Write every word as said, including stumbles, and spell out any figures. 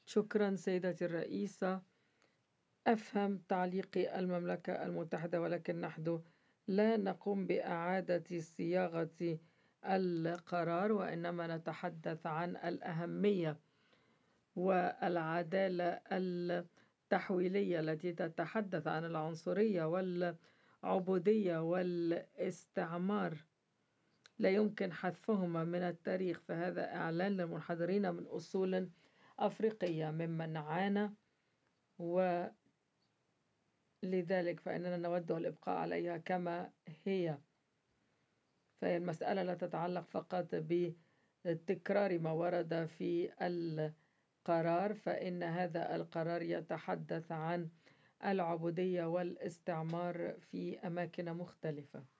شكرا سيدتي الرئيسة. أفهم تعليق المملكة المتحدة، ولكن نحن لا نقوم بإعادة صياغة القرار، وإنما نتحدث عن الأهمية والعدالة التحويلية التي تتحدث عن العنصرية والعبودية والاستعمار. لا يمكن حذفهما من التاريخ، فهذا إعلان للمنحدرين من أصول أفريقية ممن عانى، ولذلك فإننا نود الإبقاء عليها كما هي. فهي المسألة لا تتعلق فقط بتكرار ما ورد في القرار، فإن هذا القرار يتحدث عن العبودية والاستعمار في أماكن مختلفة.